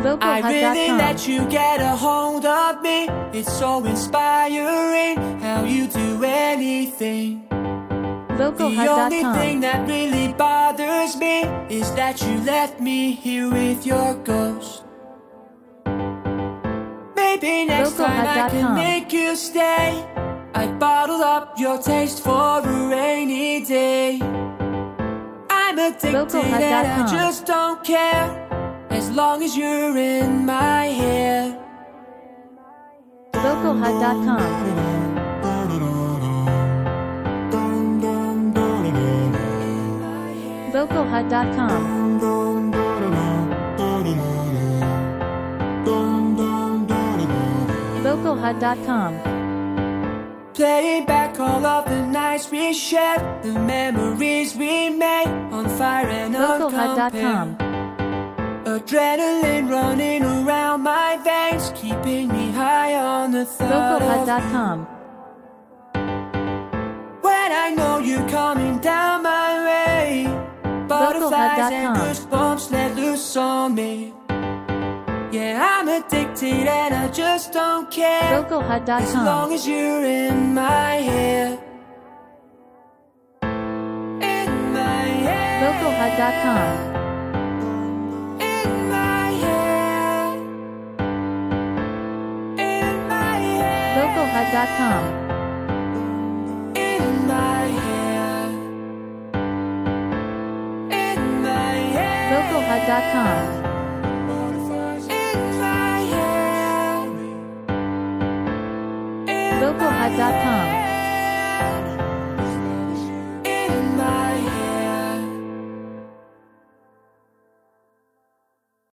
I really VocalHut.com. let you get a hold of me. It's so inspiring how you do anything. The only thing VocalHut.com. that really bothers me is that you left me here with your ghost. Maybe next time I can VocalHut.com. make you stay. I'd bottle up your taste for a rainy day. I'm addicted and I VocalHut.com. just don't care, as long as you're in my hair. VocalHut.com. VocalHut.com. VocalHut.com. Play back all of the nights we shared, the memories we made on fire and VocalHut.com. uncompared. Adrenaline running around my veins, keeping me high on the thought of VocalHut.com. when I know you're coming down my way. Butterflies and goosebumps let loose on me. Yeah, I'm addicted and I just don't care, as VocalHut.com. long as you're in my hair. In my hair. VocalHut.com. In my hair. In my hair. VocalHut.com. In my hair. In my hair. VocalHut.com. In my hair. VocalHut.com.